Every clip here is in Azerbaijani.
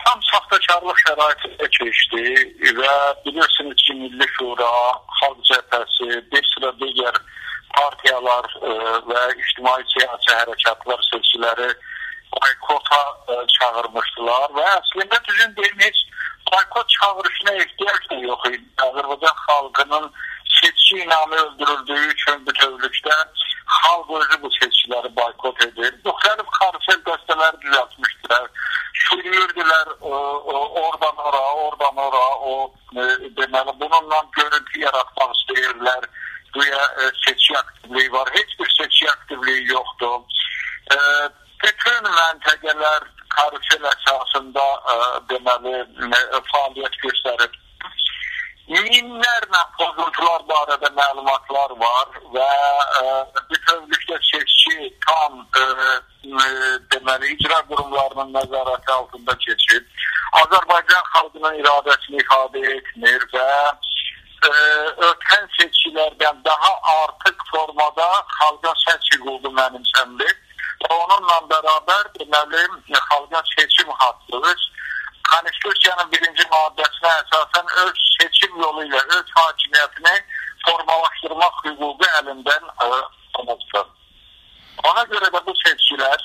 tam saxtakarlıq şəraitində keçdi və bilirsiniz ki, Milli Şura, Xalq Cəbhəsi, bir sıra digər partiyalar və ictimai siyasi hərəkatlar seçkiləri boykota çağırmışdılar və əslində düzün deyim, heç boykot çağırışına ehtiyac da yox idi. Azərbaycan xalqının seçki inamı öldürüldüyü üçün bütövlükdə xalq özü bu seçkiləri boykot edir. Müxtəlif karusel dəstələri düzəltmişdilər. Sürüyürdülər oradan ora, deməli, bununla görüntü yaratmaq istəyirlər. Güya seçki aktivliyi var. Heç bir seçki aktivliyi yoxdur. Bütün məntəqələr karusel əsasında deməli, fəaliyyət göstərir. Minlərlə pozuntular barədə məlumatlar var və bütövlükdə seçki tam deməli, icra qurumlarının nəzarəti altında keçib. Azərbaycan xalqının iradəsini ifadə etmir və ötən seçkilərdən daha artıq formada xalqın səs hüququ mənimsəndir. Onunla bərabər deməli, xalqın seçim haqqı Konstitusiyanın 1-ci maddəsinə əsasən öz seçim yolu ilə öz hakimiyyətini formalaşdırmaq hüququ əlindən alınmışdır. Ona görə də bu seçkilər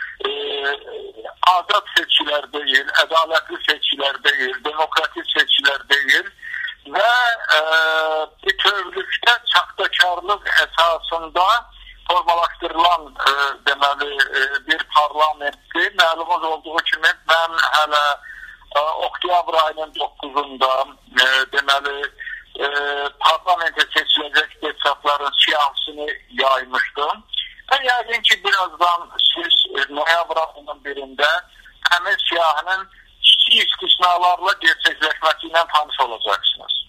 azad seçkilər deyil, ədalətli seçkilər deyil, demokratik seçkilər deyil və bütövlükdə saxtakarlıq əsasında formalaşdırılan deməli, bir parlamentdir. Məlumuz olduğu kimi mən hələ oktyabr ayının 9-unda deməli parlamentə seçiləcək deputatların siyahısını yaymışdım. Və yəqin ki, birazdan siz noyabr ayının birində həmin siyahının kiçik istisnalarla gerçəkləşməsi ilə tanış olacaqsınız.